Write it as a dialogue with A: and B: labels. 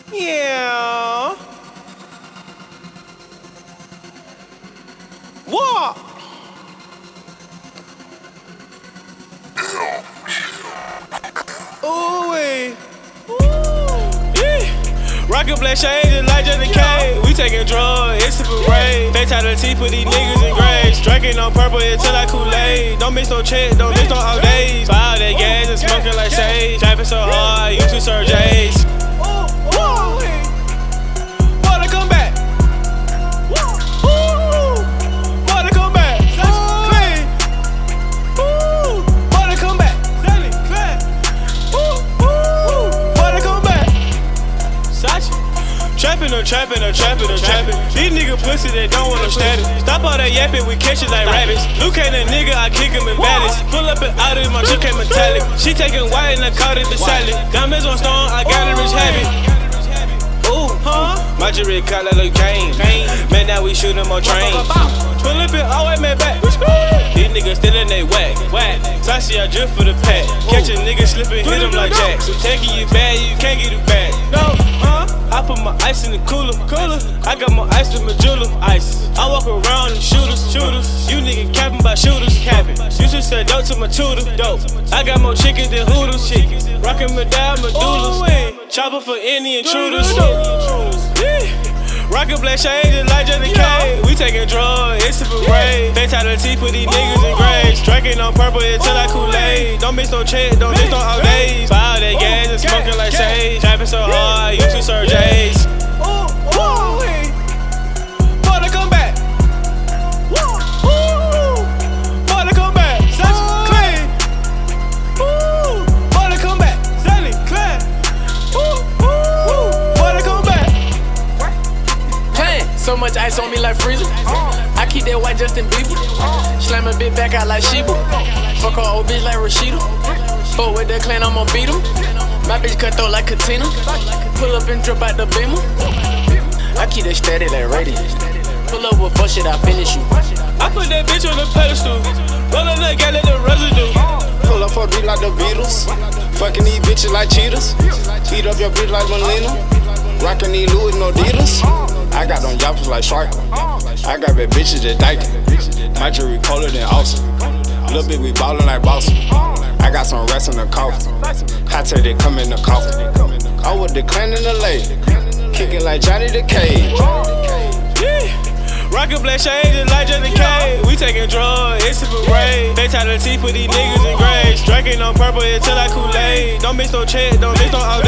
A: Yeah. What? Ooh, wee. Yeah. Rockin' black shades and light just in case. We taking drugs, it's a parade. Fatality, put these niggas in graves. Drinking on purple until I Kool-Aid. Don't miss no check, don't miss no all days. Fire that gas and smoking like sage. Driving so hard, you two Sir J's. Wanna come back? Wanna come back? Clean. Wanna come back? Wanna come back? Sachi. Trappin' or trappin' or trappin' or trappin'. These niggas pussy that don't want no status. Stop all that yapping, we catch it like rabbits. Luke ain't a nigga, I kick him in baddest. Pull up and out of my chick ain't metallic. She taking white and I caught it the salad. Diamonds on stone, I got a rich habit. Ooh, my jewelry cut like Luke Kane. Man, now we shoot him on trains. Pull up and always man back. These niggas still in they whack. Sassy, I drip for the pack. Catch a nigga slippin', hit him like Jack. So taking you bad, you can't get it back. No, I put my ice in the cooler. I got more ice than my jeweler. Ice. I walk around and shooters. You niggas capping by shooters. You just said dope to my tutor. Dope. I got more chickens than Hooters. Rockin' me down medullas. Chopper for any intruders. Rockin' black shades and light just in case. We taking drugs, it's a parade. Fatality, put these niggas in graves. Drinking on purple until I Kool-Aid. Don't miss no check, don't miss no all days. Fire that gas and smoking like sage. Driving so hard, you two Sir J's. Wanna come back? Wanna come back? Clean. Wanna come back? Clean. Wanna come back?
B: So much ice on me like freezer. I keep that white Justin Bieber. Slam a bit back out like Sheba. Fuck her old bitch like Rashida. Fuck with that clan, I'ma beat 'em. My bitch cut throat like Katina. Pull up and drip out the beamer. I keep that steady like radio. Pull up with fuck shit, I finish you.
A: I put that bitch on the pedestal. Rollin' that gal at the residue.
C: Pull up for a beat like the Beatles. Fucking these bitches like cheaters. Eat up your bitch like Melina. Rockin' these Louis, no dealers. I got them yappers like Shark. I got bad bitches that dykin'. My jewelry colder than awesome. Little bit we ballin' like Boston. I got some rats in the coffin. I tell they come in the coffin. I was the clan in the lake. Kickin' like Johnny the Cage.
A: Rockin' black shades and light just in case. We taking drugs, it's a parade. Fatality, put these niggas in graves. Drinking on purple until I Kool-Aid. Don't miss no check, don't miss no all